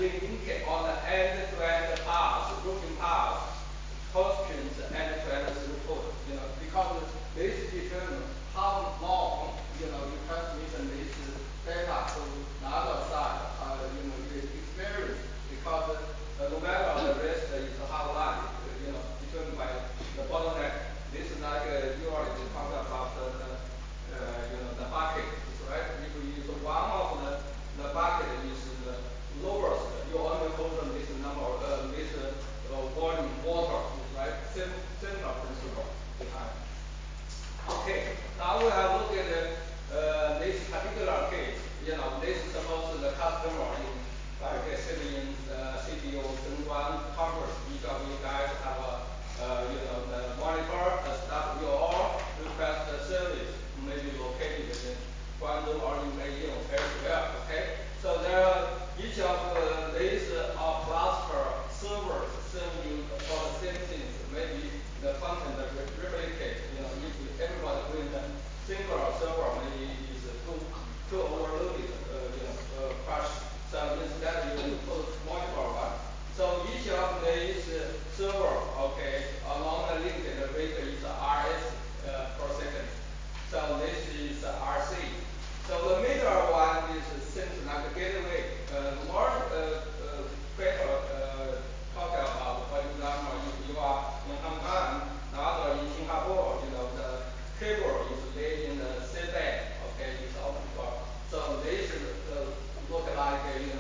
indicate on the end-to-end path, routing path, constraints end-to-end throughput. Because this determines how long you transmission this data to the other side. You experience because no matter the rest is how long, determined by the bottleneck. This is like you already talked about the bucket, right? If you use one of the bucket is the lowest, you only hold this number, this volume water, right? Similar principle behind. Okay, now we have looked at this particular case. This is supposed the customer in like sitting in CPU one campus. Each of you guys have the monitor, the stuff you all request the service maybe located in Guangzhou or in Beijing elsewhere. Okay, so there are each of these cluster servers serving you for the same things. Maybe the content replicate. If everybody doing the single server, maybe is too overloaded. Crash. So instead you put multiple one. So each of these server, okay, along the link the rate is RS per second. So this is RC. So the middle one is seems like a gateway. More better talking about, for example, if you are in Hong Kong, the other in Singapore, the cable is laid in the seabed, okay, it's optical. So this look like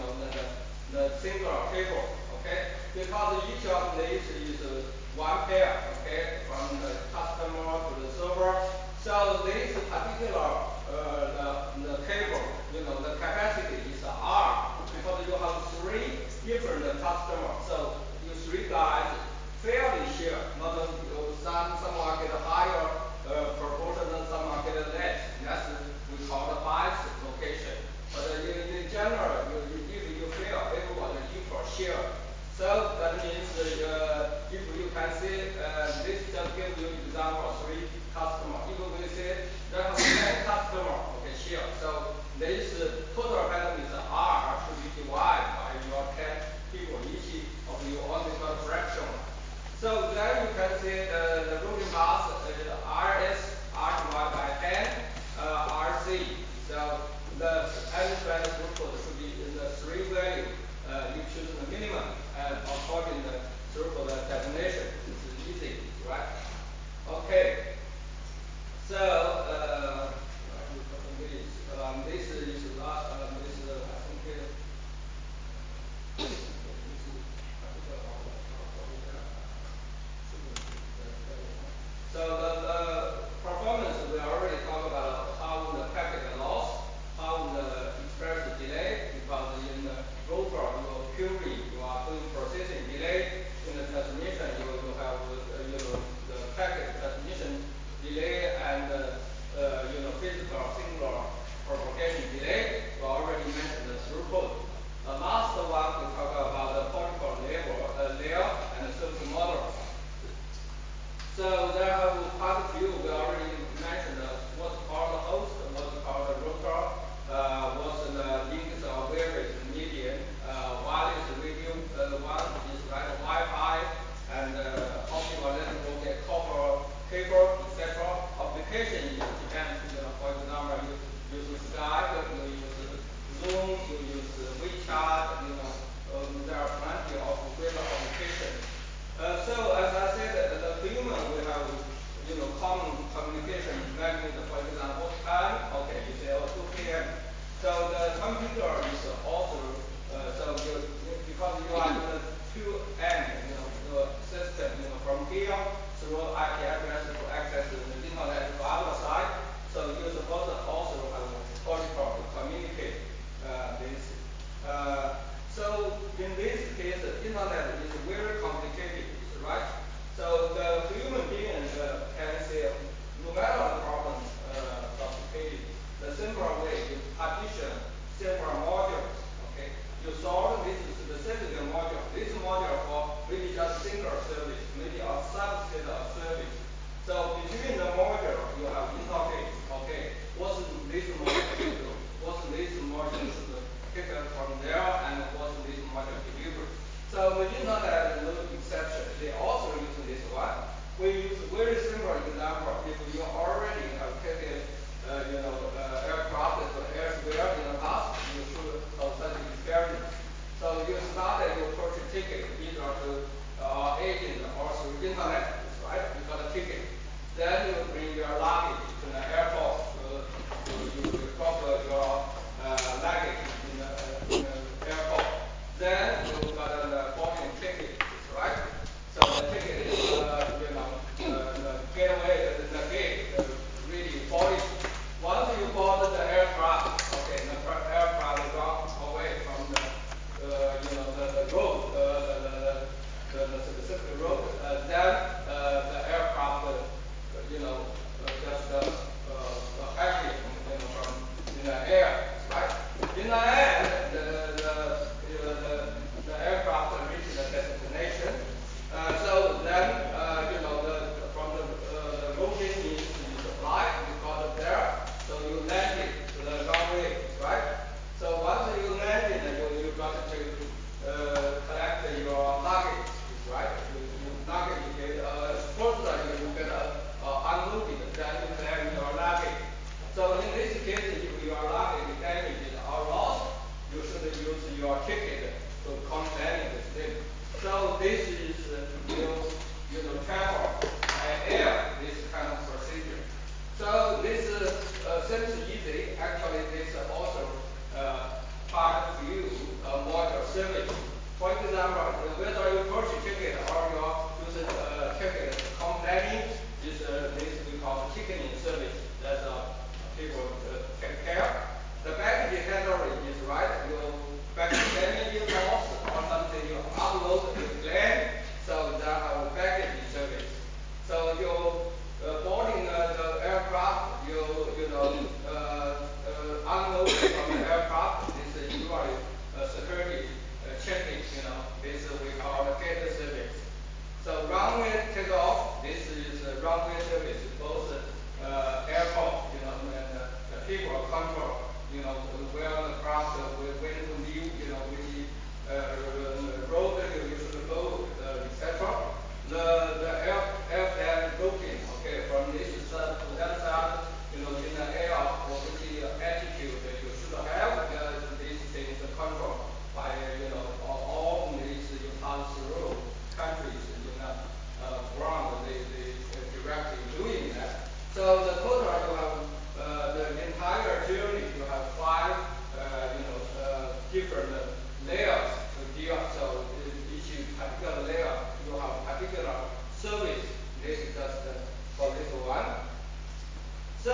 the single cable, okay, because each of these is one pair, okay, from the customer to the server. So this particular the cable, the capacity is R because you have three different customers. So you three guys fairly share. Not some are get higher proportion, some are get less. That's we call the bias location. But in general, if you fail, everybody equal share. So that means if you can see this just give you example three customer. If we say there are 10 customer, okay, share. So this total value is R should be divided by your 10 people. Each of you only got a fraction. So then you can see the routing path RS R divided by 10 RC. So the end-to-end throughput should be in the three value. You choose the minimum and according to the throughput definition. It's easy, right? Okay. So this is last. This is I think. So the performance we already talked about how the packet loss, how the express delay, because in the router you are query, you are doing processing delay. In the transmission you have the packet transmission delay and physical singular propagation delay. We already mentioned the throughput. The last one we talk about the protocol layer and the service model. So there are quite a few. We already mentioned what's called the host, what's called the router, what's the links of various medium, wireless radio, one is like Wi-Fi and optical network, copper cable, etc. Application depends. For example, you use Skype, you use Zoom, you use WeChat. There are plenty of web applications. So as I said, the human we have common communication language. For example, time. Okay, you say 2 p.m. So the computer is also because you are in the two end the system from here through IP address to access the internet to other side. So you're supposed to also have a protocol to communicate this. So in this case, the internet is very complicated, right? So the human being can say, no matter the problem complicated, the simpler way is partition several modules. Okay, you solve this specific module. This module for maybe just single service, maybe a subset of service. So between the module, you have interface. Okay, what's this module should do? What's this module should take from there, and what's this module So the internet, no exception. They also use this one. We use very simple example. If you already have taken, aircraft elsewhere in the past, you should have such experience. So you started your purchase ticket either to agent or through internet, right? You got a ticket. Then you bring your luggage to the airport. You drop your luggage in the airport. Then you got a boarding ticket, right? So the ticket is, the getaway, the gate, really boarding. Once you board the aircraft, okay, the aircraft runs away from the road, the specific road, then the aircraft, just happy, from in the air, right? In the air, the aircraft reaches the destination. So then, from the routing means you fly, you got it there, so you land it to the runway, right? So once you land it, you got to collect your luggage, right? Luggage get first you get unloaded, then you collect your luggage. So in this case, if your luggage is damaged or lost, you should use your ticket to compensate with them. So this is travel by air, this kind of procedure. So this seems easy. Actually, this also part of you model service. For example, whether you purchase ticket or you use ticket complaining, this we call ticketing service. That's people take care. The package handling is right. You package damage is lost or something you upload to claim. So that our package service. So you boarding the aircraft, unload from the aircraft. This is usually security checking. This we call the gate service. So runway takeoff. This is runway service. Both airport, and the people control. Where the craft when to leave. Which road you should go, etc. The airplane looking, okay, from this side to that side, in the air, or which altitude you should have, these things controlled by, all these you pass through countries in the ground, they directly doing that. So the total you have, the entire journey you have five, different layers to deal. So each particular layer you have particular service. This is just for this one. So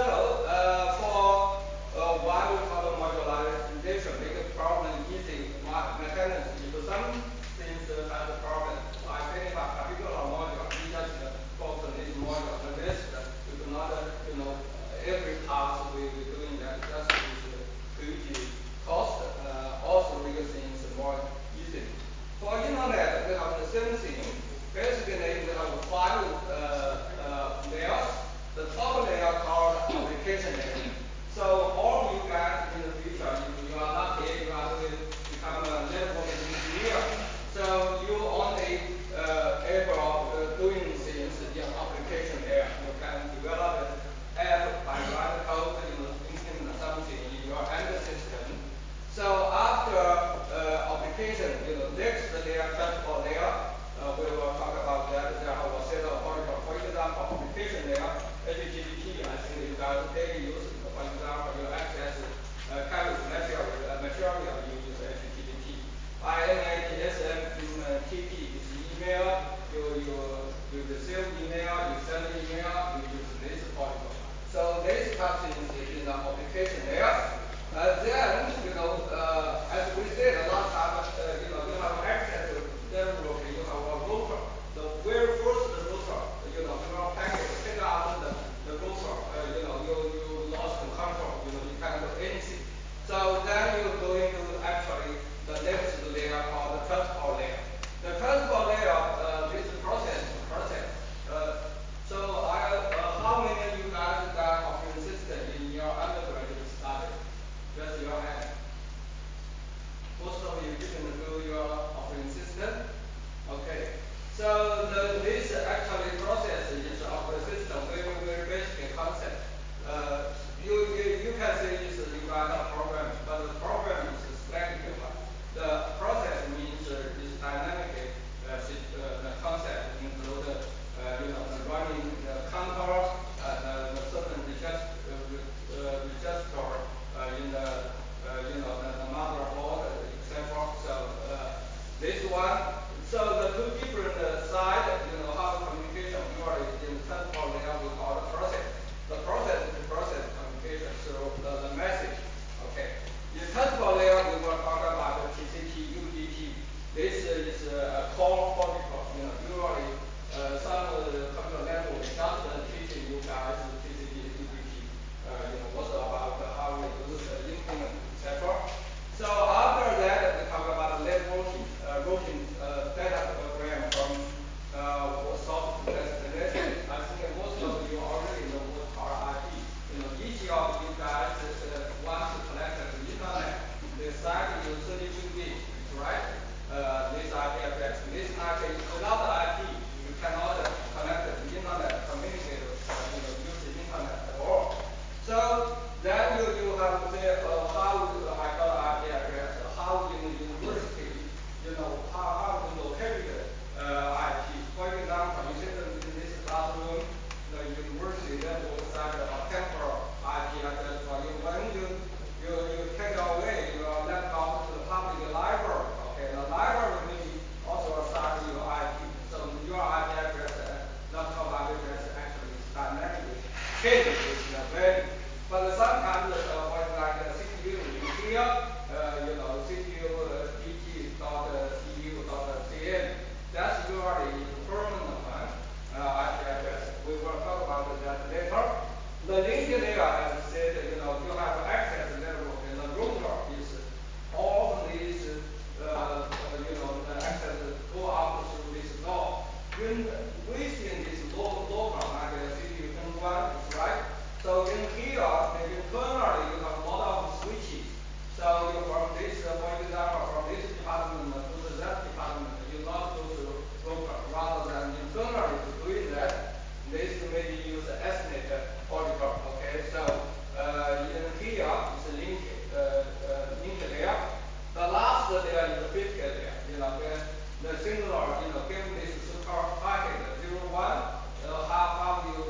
for why we call it modularization, make a problem easy mechanism. If some things have a problem, I think a particular module, we just focus on this module. The rest we do not, every task we doing that just is huge cost. Also we things more easy. For internet, we have the same thing. Basically, we have five layers. The top layer called application layer. So all you guys in the future, if you are lucky, you are going to become a network engineer. So you only able doing things in application layer. You can develop an app by writing code, implement something in your end system. So after application, next layer, transport layer, we will talk about that. There are a set of protocol. For example, application layer, HTTP, I think you guys daily use. For example, you access kind of material, you use HTTP. IMAP, SMTP is email. You receive email, you send email, you use this protocol. So this happens in the application layer. Then, as we said last time, you have access to network, you have a router. The very first router, your packet pick up the router, you lost control, you can't do anything. So then you're going to actually the next layer called the transport layer. The transport layer, this process. So how many of you guys got operating system in your undergraduate study? Just your hand. one, so the two different sides, how the communication usually in transport layer we call the process. The process to process communication through the message. Okay. In transport layer we will talk about the TCP, UDP. This is a core protocol. Usually some of the computer network just teaching you guys TCP, UDP. What's about how we use the implement, etc. So after that, we talk about net routing datagram from source to destination. I think most of you already know what are IP. Each of you guys want to connect to the internet. They start use 32 bit, right? This IP address. This IP without the IP, you cannot connect to the internet, communicate, use the internet at all. So then you have to say how I got IP address, how in the university, how to locate IP. For example, you sit in this classroom, the university that will assign a temporal IP address for you. When you take away your laptop to the public library, okay, the library may also assign your IP. So your IP address, laptop IP address actually is dynamically changed with the value. But sometimes, like CPU in here, CPU pt.cu.cn, that's usually permanent one, IP address. We will talk about that later. The link layer, as I said, you have access network, and the router is all these, the access go out through this door. Within this local, like the CPU N1, is right. So in here, internally, you have a lot of switches. So from this, for example, from this department to that department, you not go through router. Rather than internally to doing that, this maybe use Ethernet protocol. Okay, so in here is a link layer. The last layer is the physical layer. The singular, given this so-called packet 01, how you,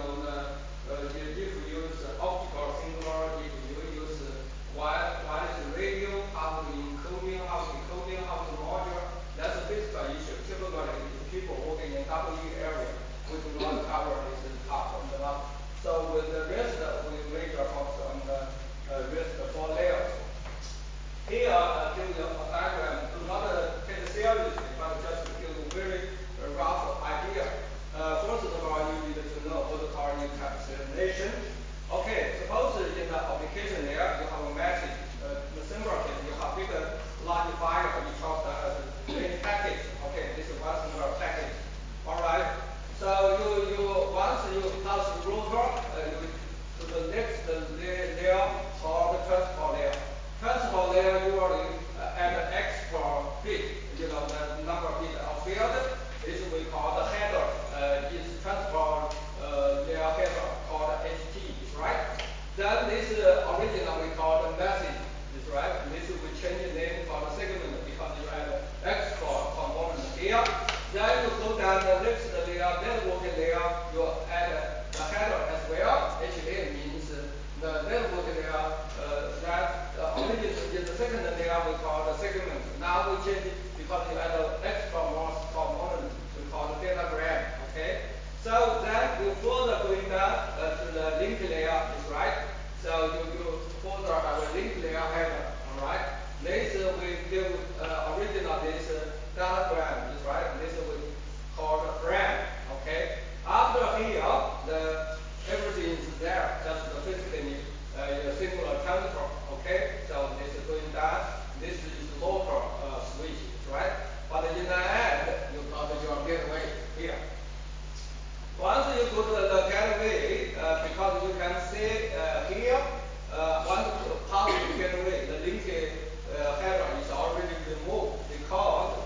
if you use optical singular, if you use wireless radio, how to encoding, how to decoding, how to module, that's a physical issue. Typically, people working in WE area, we do not cover this part on the left. So with the rest, we major focus on the rest 4 layers. Here, I give you a diagram. Do not take it seriously, but just to give you a very rough idea. First of all, you need to know what are encapsulation. Okay, suppose in the application layer, you have a message. The symbol case, you have big large file, each of the main package. Okay, this is one single package. All right. So once you pass the router, you to the next layer called the transport layer. Transport layer usually add extra bit, the number of bit of field. This we call the header. Is transport layer header called HT, right? Then this original we call the message, is right? This we change the name for the segment because you add extra component here. Then you go down the next layer, network layer, you add the header as well. HA means the network layer that originally in the second layer we call the segment. Now we change it because you add an extra more component we call the datagram. Okay. So then you further going down to the link layer, is right. So you further have a link layer header. All right. This we give original this diagram, is right. This we call the frame. Okay. After here, everything is there, just the physically singular transfer. Okay. So this is going down. This is local switch, right? But in the end, you got your gateway here. Once you go to the gateway, because you can see here, once you pass the gateway, the link header is already removed because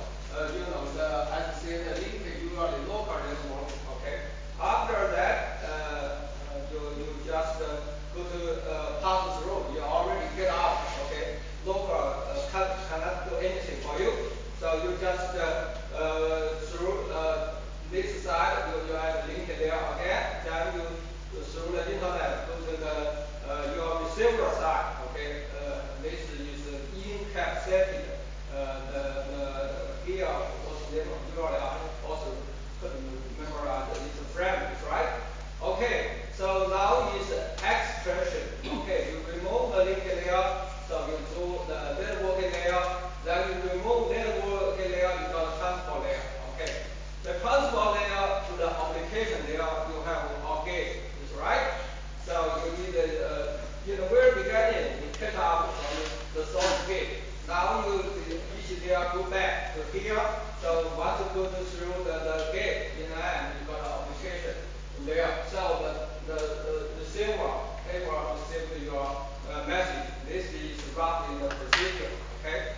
as I said, the link usually local network. Okay. After that, you just go to pass through. You already get out. Okay. Local cannot do anything for you. So you just through this side, you have link there again. Then you through the internet go to the your receiver side. Okay. This is encapsulated. Here here was name usually I also couldn't memorize these frames, right? Okay, so now is extraction. Okay, you remove the link layer, so you do the networking layer, then you remove networking layer, you got a transport layer. Okay. The transport layer to the application layer, you have a gate, is right? So you need in the very beginning, you pick up from the source gate. Now you each layer go back to here. So once you go through the gate in the end, you got an application layer. So the server able to receive your message. This is roughly the procedure. Okay.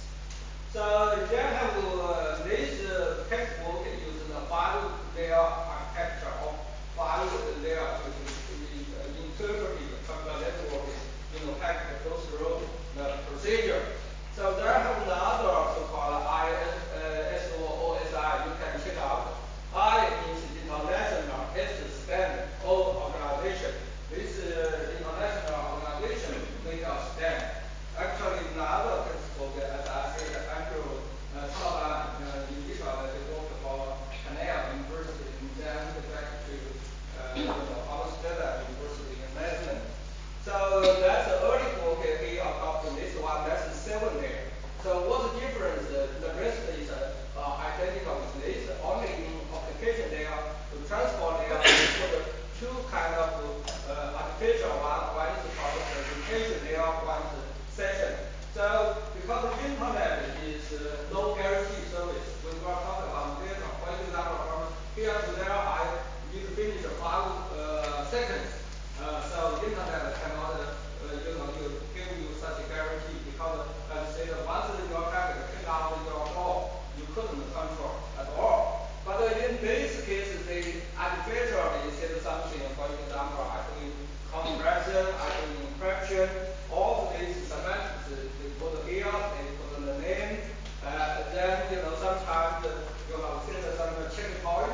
So you then have this textbook uses the 5-layer architecture or 5-layer to interpret from the network, packet goes through the procedure. So there have another so-called ISO/OSI you can check out. I means international, S stand all organization. This international organization make a stand. Actually, another textbook, as I said, Andrew Sullivan in Israel, they worked for Cornell University, and then went back to Amsterdam University in Netherlands. So that's the early book he adopted this one. That's the 7 there. So what's the difference? The rest is identical with this. Only in application layer to transport layer, we put two kind of artificial one. One is called presentation layer, one is session. So because the internet is no guarantee service, when we are talking about data, for example, from here to there, I need to finish 5 seconds. So the internet cannot, you give you such a guarantee because, as I said, once your packet came out of your door, you couldn't control at all. But in this case, they artificially said something. For example, I do compression, I do encryption, all of these semantics. They put here, they put the name. Then sometimes you have seen some checkpoint.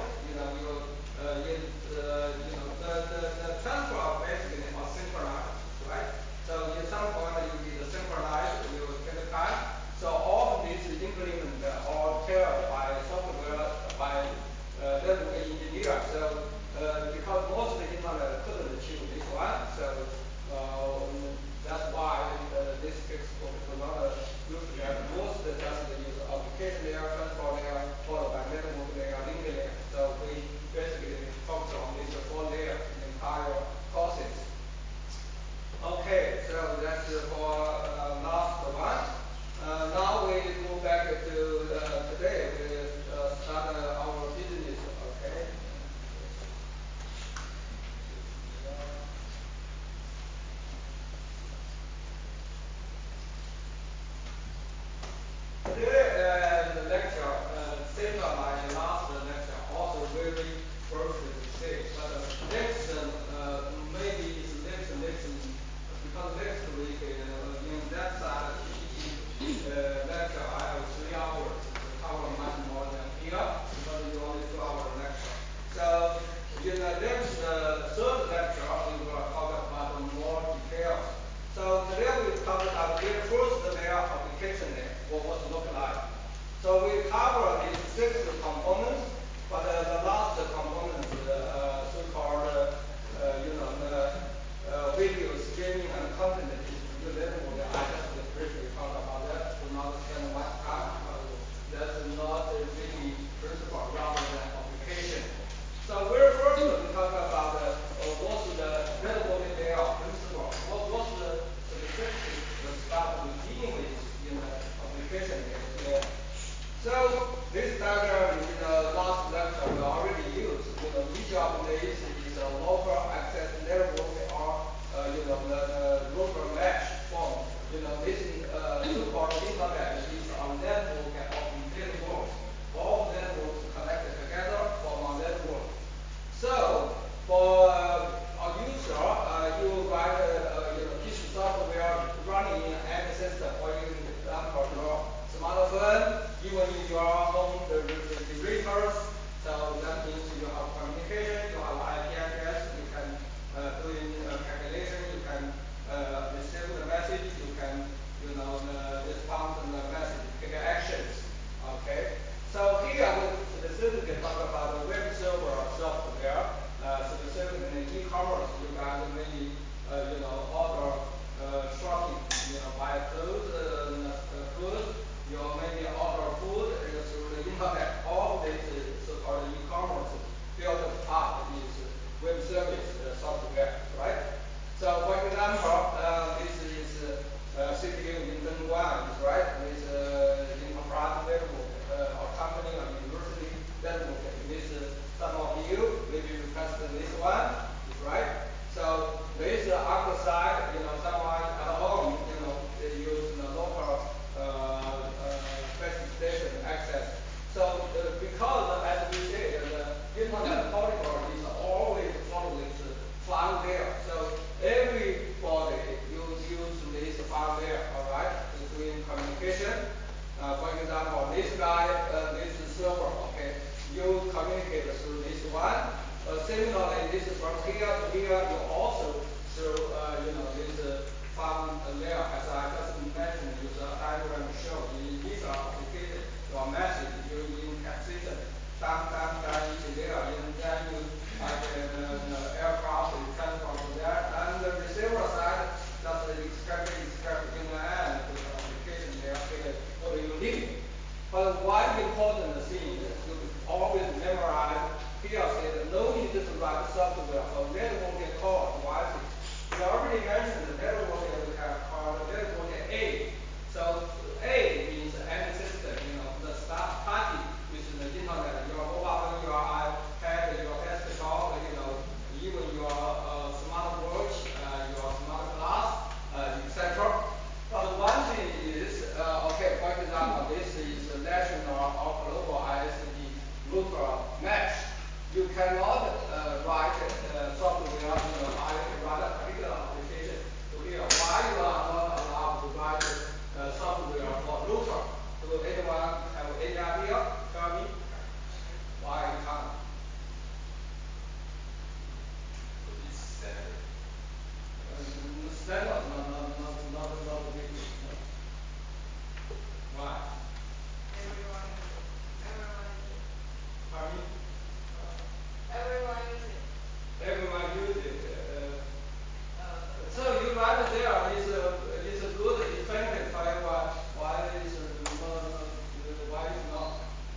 The transfer basically are synchronized, right? So in some point you need to synchronize, you take the time. So all of these implement or tailored by software, by network engineer. So because most of the internet couldn't achieve this one, so that's why this textbook is not used yet. Most just use application layer, transport layer, followed by network layer, link layer. So we basically focus on these 4 layers in the entire courses. Okay, so that's for last one. Now we go back to today. We start our business. Okay. Today the lecture, similar like the last lecture, also very first to say, but next maybe it's next because next week in that side lecture I have 3 hours to cover much more than here because it's only 2-hour lecture. So in the next 3rd lecture we will talk about more details. So today we talk about the first layer application layer, what it look like. So we cover these 6 components, but the last component, so-called, video streaming and content distribution level, I just briefly talk about that. Do not spend much time because that's not really principle rather than application. So very first we talk about what's the networking layer principle. What's the specific stuff we dealing with in the application layer. So this diagram in the last lecture we already used. Each of these is a local access network or the local mesh form. This so-called internet is a network of networks. All networks connected together form a network. So for a user, you write piece of software running in any system, for example, your smartphone, even in your home refrigerators. So that means you have communication, you have IP address, you can do calculation, you can receive the message, you can respond to the message, take actions. Okay. this guy, this server, okay, you communicate through this one. Similarly, this is from here to here, you also through, this farm layer, as I just mentioned, use a diagram to show. These are complicated. Your message, you encapsulation, down each layer, and then you have the aircraft, you transfer to there, and the receiver side, just extract in the end, the application there, get what you need. But one important thing is you always memorize here said no need to write software for networking code devices. We already mentioned the networking we have called networking A. So A means end system, the start party is the internet, your mobile phone, your iPad, your desktop, even your smart watch, your smart glass, etc. But one thing is, okay, for example, this is a national or global ISP router mesh. You cannot write software, I run a particular application to here. Why you are not allowed to write software for router? Do anyone have any idea? Tell me. Why you can't? It's standard. Standard, not big. Why? Pardon me? Everyone uses it. Everyone use it. So you write there is a good effective for everyone. Why is why is not?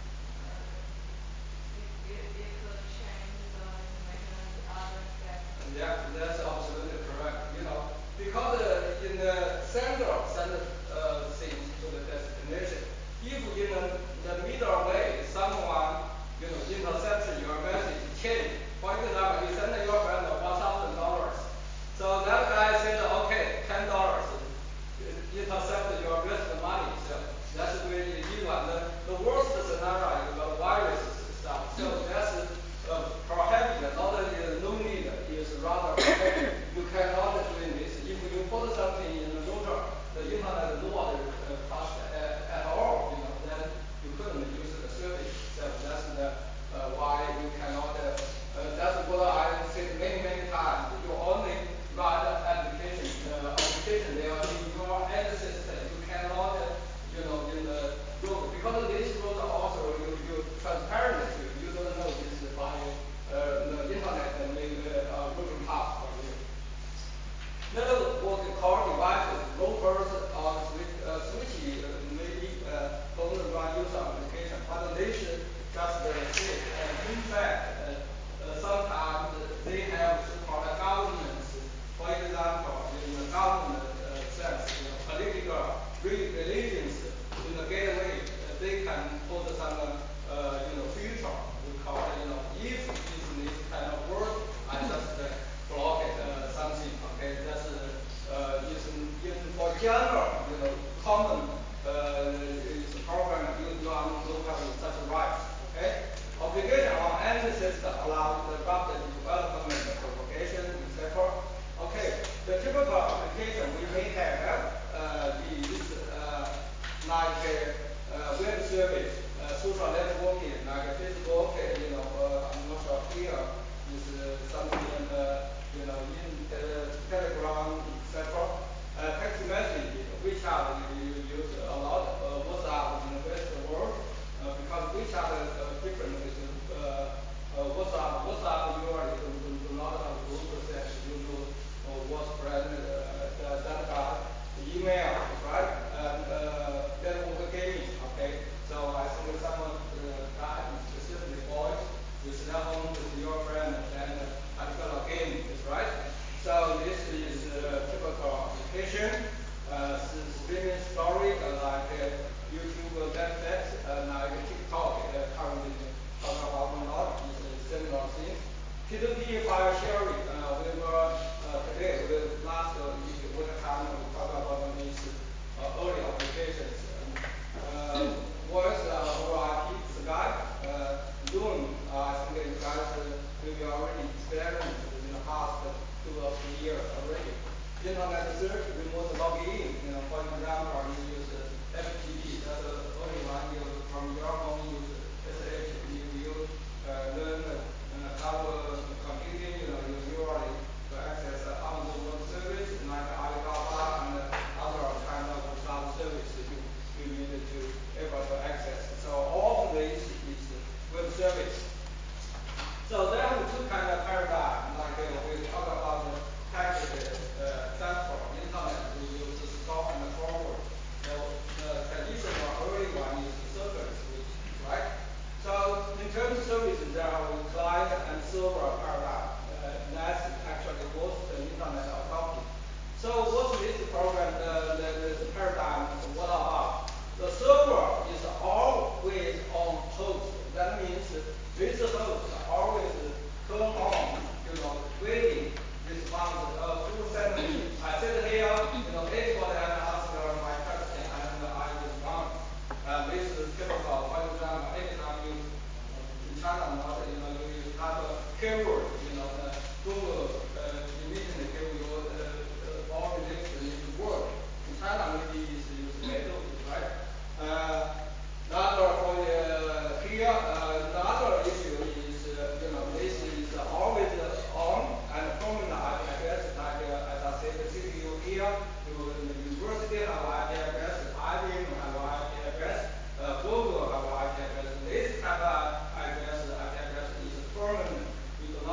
It could change the information and other steps. Yeah, that's absolutely correct. Because in the send things to the destination, if in the middle way someone intercepts your message change, for example, you send your friend $1,000. So that guy said, okay, $10. Intercept your risk money. So that's really evil. The worst scenario you got virus stuff. So that's prohibited. Not no need is rather prohibited. You cannot do this. If you put something in the router, the internet not touched at all. Then you couldn't use the service. So that's why you cannot. That's what I said many times. You only run the application there in your end system. You cannot, in the road, because this road also you transparent to you. You don't know this by the internet make routing path for you. Network core devices, routers or switches maybe don't run user application, but they should just sit. And in fact, sometimes they have so-called governments. For example, in the government sense, political religions in the gateway, they can put some future. We call if this kind of work, I just block it something. Okay, that's for general, common is program. You don't have such rights. Okay, obligation on any system allows the rapid development, propagation, etc. Okay, the typical application we may have is like web service, social networking, like Facebook. I'm not sure here is something in Telegram, etc. Text message, WeChat you use a lot. WhatsApp in the Western world because WeChat is different with WhatsApp. WhatsApp usually do not have group process. You use what's friend, that guy, email, right? And network gaming. Okay, so I think someone guy specifically voice you sit at home with your friend and particular game is right. So this is typical application. Streaming story China not, you have a keyword, Google, immediately give you all the links you need to work. In China, maybe it's used later, right? The other for here, the other issue is, this is always on and permanent IP address, like as I said, the CPU here, the university have IP address, IBM have IP address, Google have IP address. This type of IP address is permanent. You do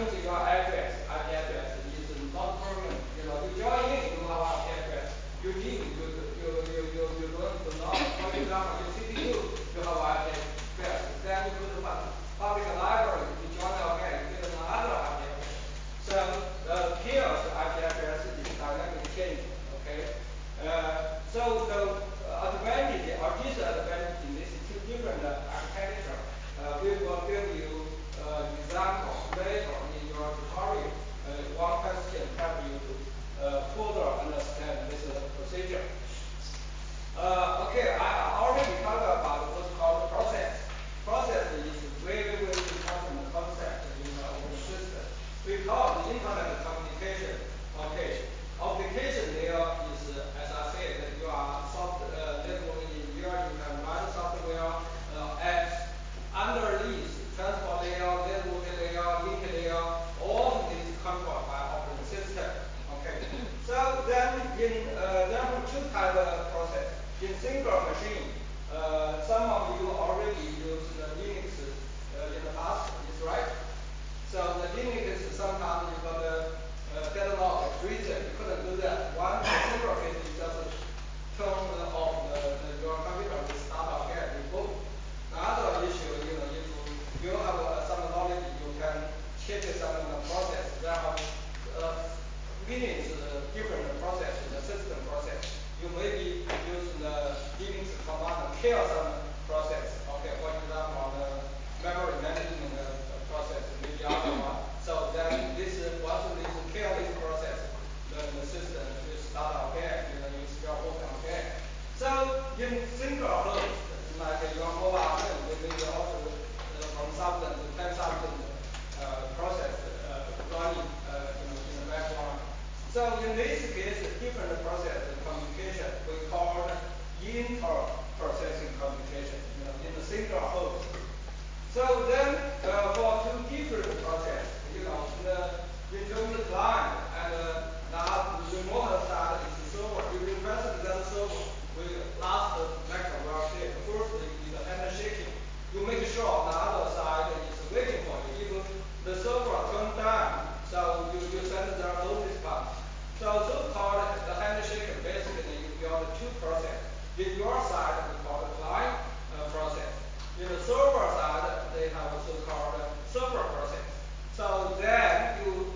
means your address, IP address is not permanent. You join in, you have IP address. You leave, you don't do not. For example, your CPU, you have IP address. Then you go to public library, you join again, you get another IP address. So here's the IP address is dynamic change. Okay. So the advantage or disadvantage in these two different architecture, we will give you example later in your tutorial. One question help you to further understand this procedure. Okay, I already talked about what's called process. Process is very, very important concept in the open system. We call the internet communication. Okay, application there is, as I said, that you are network engineer, you can write software, apps, underneath, transport layer, network layer, link layer, all of these controlled by operating system. Okay. So then there are two types of process. In single machine, some of you already use the Linux in the past, is right? So the Linux sometimes you got a deadlock reason you couldn't do that. One single case is just turn off your computer to start again, reboot. Another issue, if you have some knowledge, you can check some process. There are Linux different process, the system process. You may be using the Linux command kill some process. Okay, for example, the memory management process, maybe other one. So then once this kill this process, the system will start again, you still work again. So in single host, like your mobile phone, they may also from 1,000 to 10,000 process running in the background. So in this case, different process communication we call inter-processing communication, in the single host. So then for two different process, in terms of client and now the remote side is the server. You request that server. Last lecture we are saying first is the handshaking. You make sure the other side is waiting for you. If the server turns down, so you send the no response. So-called the handshake, basically you build two processes. In your side, we call the client process. In the server side, they have a so-called server process. So then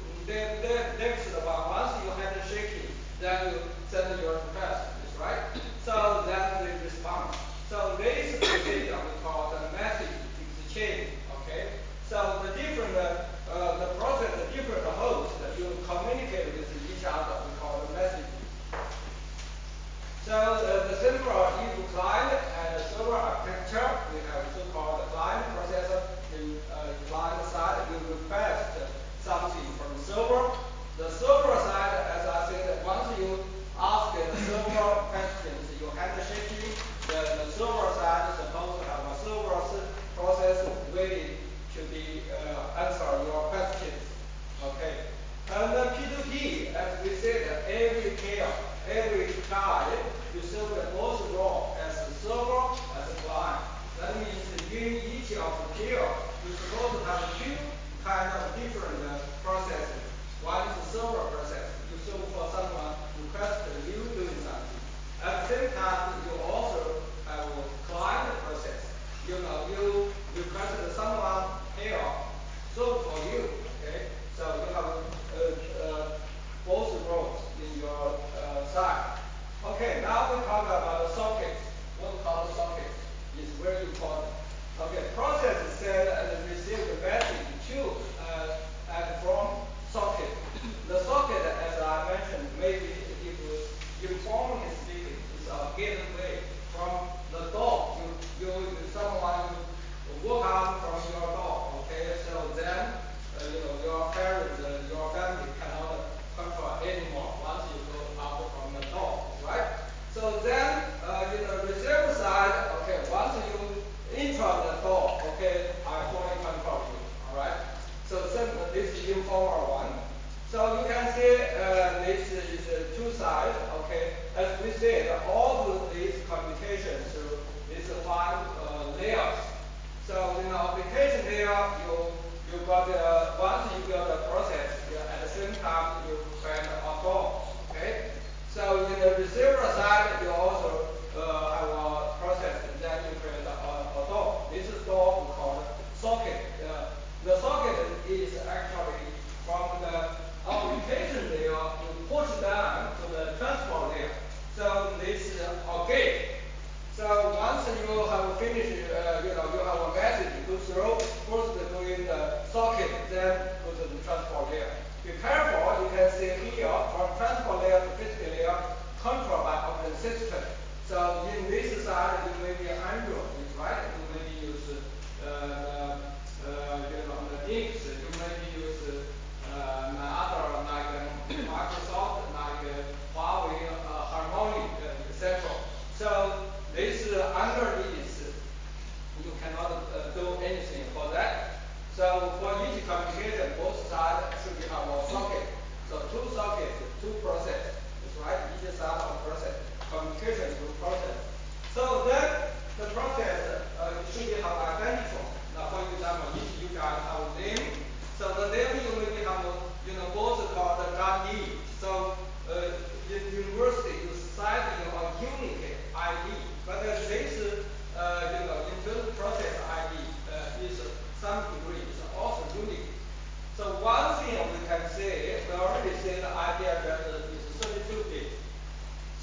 next one, once you handshake it, then you send your request, is right? So then they respond. So this procedure we call the message exchange. Okay. So the different the process, the different hosts that you communicate with each other, we call the message. So the simple is client and server architecture. We have so-called client processor. In client side, you request something from server. The server side, as I said, once you ask the server questions, you handshake. The server side is supposed to have a server process ready to be answer your questions. Okay. And P2P, as we said, every client, you serve the both role as a server, as a client. That means in each of the tier, you're supposed to have two kind of different processes. One is the server process. You serve for someone request you doing something. At the same time, you also have a client process. You requested someone here serve for you. Okay, so you have both roles in your side. Okay, now we talk about the sockets. What we call the sockets is very important. Okay, process send and receive the message to and from socket. The socket, as I mentioned, maybe if informally speaking, is a gateway from the door. Someone walk out from your door. Okay, so then your parents, your family cannot control anymore once you go out from the door, right? So then in the receiver side, okay, once you enter the door, okay, I fully control you, all right? So this is informal one. So you can see this is two sides, okay? As we said, all of these communications through these 5 layers. So in the application layer, you got once you build a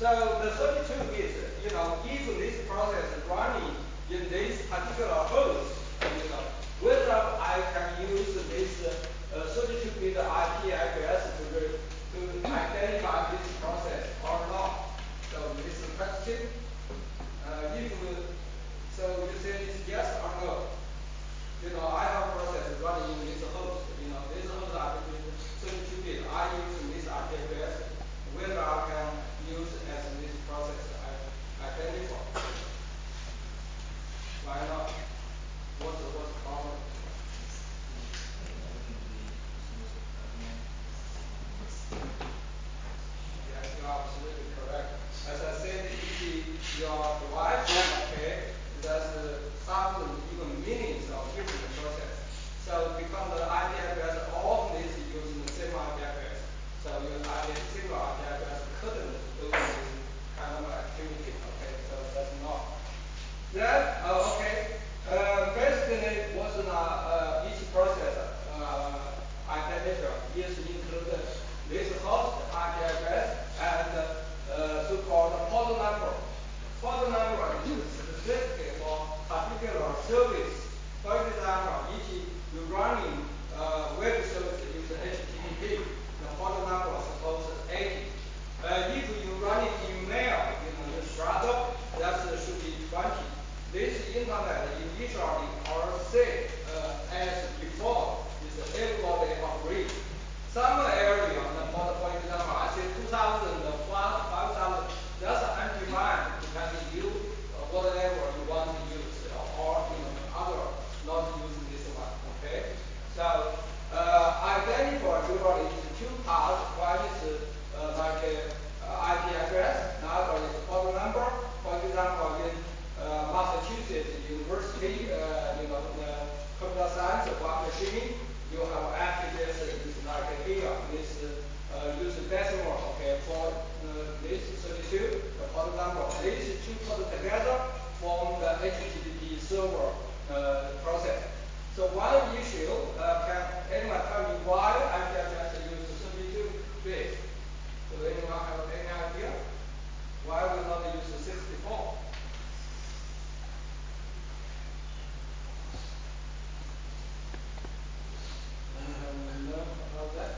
So the 32 bits, if this process is running in this particular host, whether I can use this 32-bit IP address to identify this process or not. So this is a question. If so, you say it's yes or no. I have a process running in this host. This host IP 32-bit. I use this IP address. Whether I can use as this process I identify. Why not? What's the problem? Yes, you are absolutely correct. As I said, if your device, okay, there's thousands, even millions of using the process. So because the IP address often is using the same IP address. So your single IP address couldn't do this kind of activity. Okay, so that's not. Then, okay, basically what's each process identifier is included this host IP address and so-called port number. Port number is specific for particular service. For example, if you're running web service using HTTP, the port number is supposed 80. If you run it email, the browser, that should be 20. This internet initially are set as default is everybody agree. Some area, for example, I say 2,000, 5,000, that's undefined depending you whatever you want to use or other not using this one. Okay, so identifier usually is two parts. One is like IP address, another is port number. For example, in Massachusetts University, the computer science one machine, you have ArcGIS is like here. This use decimal, okay, for this 32, the port number. These two put together form the HTTP server process. So one issue, can anyone tell me why IP address use 32 bits? Do anyone have any idea? Why we not use 64? Know about that?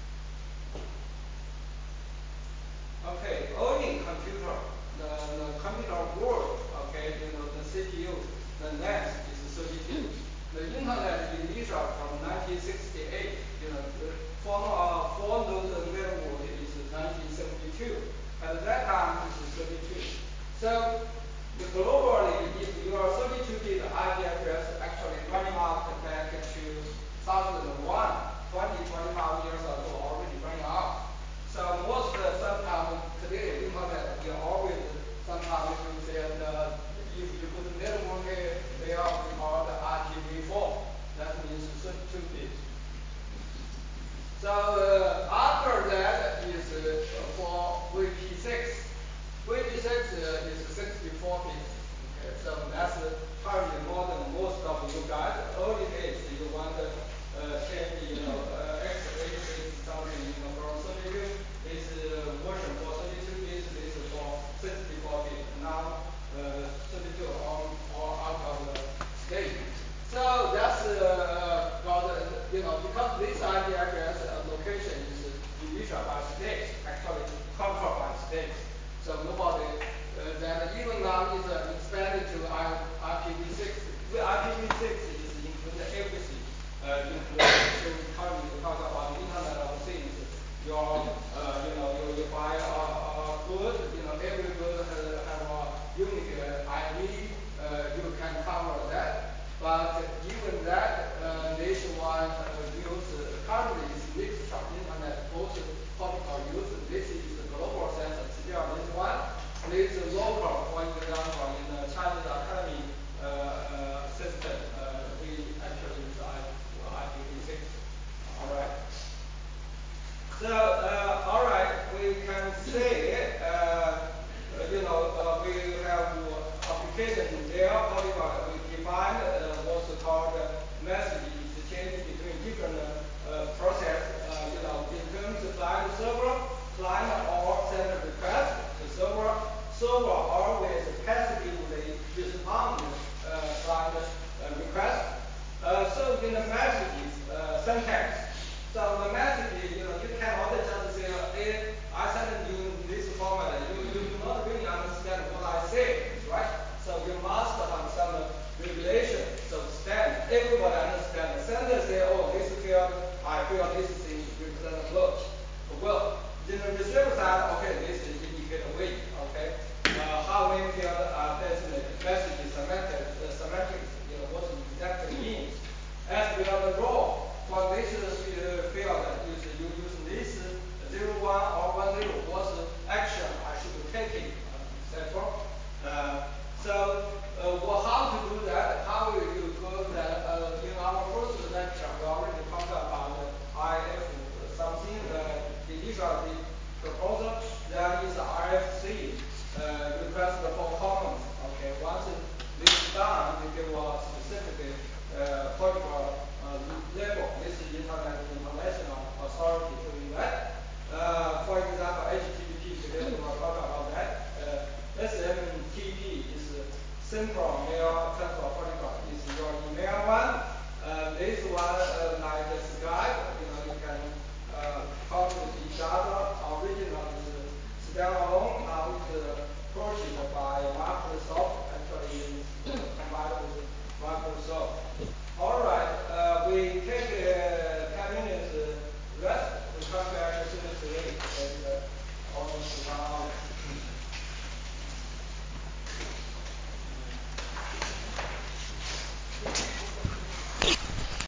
Okay, owning computer, the computer world, okay, the CPU, the NAS is 32. The internet initial from 1968, the phone node network is 1972. At that time, it's 32. So, globally, if your 32-bit IP address actually running out back to 2001, 25 years ago, already running out. So most sometimes today internet we always sometimes you say if you put network there we call the IPv4. That means 32 bits. So